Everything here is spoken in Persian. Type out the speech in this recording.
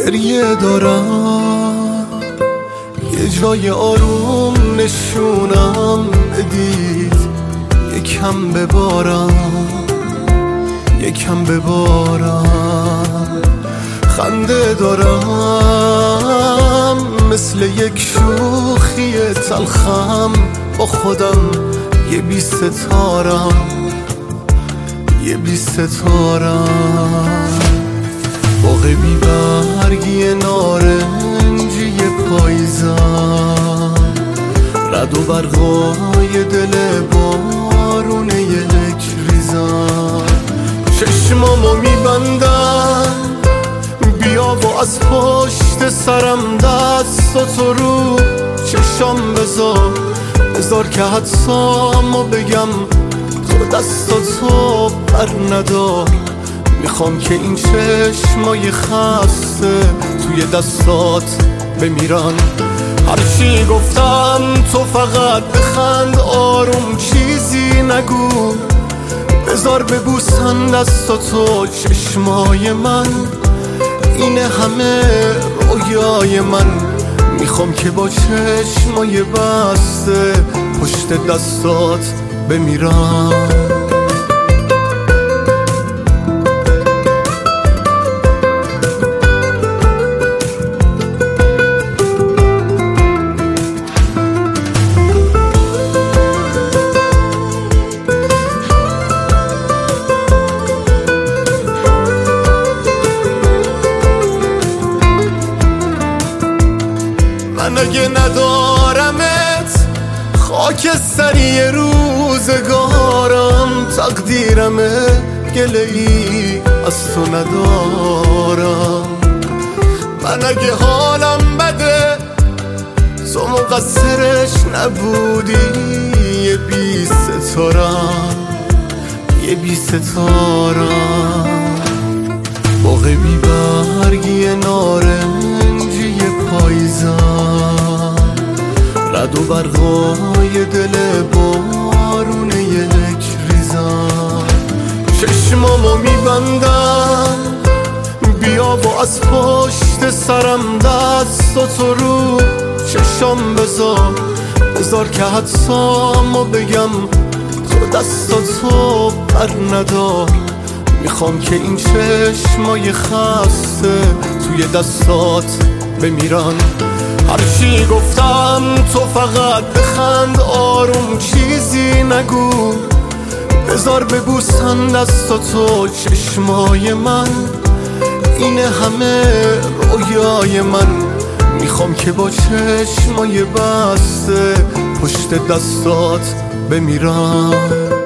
گریه دارم، یه جای آروم نشونم بدید، یکم ببارم یکم ببارم. خنده دارم مثل یک شوخی تلخم، با خودم یه بی ستارم. باغ بی برگی نارنجی پاییزم، رد و برقای دل بارونه یک ریزم. چشمامو میبندم بیا و از پشت سرم دستاتو رو چشام بذار که حدسامو بگم، تو دستاتو بر ندار. میخوام که این چشمای خسته توی دستات بمیرن. هرچی گفتم تو فقط بخند، آروم چیزی نگو، بذار ببوسن دستاتو چشمای من. اینه همه رویای من، میخوام که با چشمای بسته پشت دستات بمیرم. من اگه ندارمت خاک سری روزگارم، تقدیرمه گله ای از تو ندارم. من اگه حالم بده تو مقصرش نبودی، یه بی ستارم. باغ بی برگی نارنجی پاییزم، رد و برقای دل بارونه یک ریزم. چشمامو میبندم بیا و از پشت سرم دستاتو رو چشام بذار که حدسامو بگم، تو دستاتو بر ندار. میخوام که این چشمای خسته توی دستات بمیرن. هرچی گفتم تو فقط بخند، آروم چیزی نگو، بذار ببوسن دستاتو چشمای من. اینه همه رویای من، میخوام که با چشمای بسته پشت دستات بمیرم.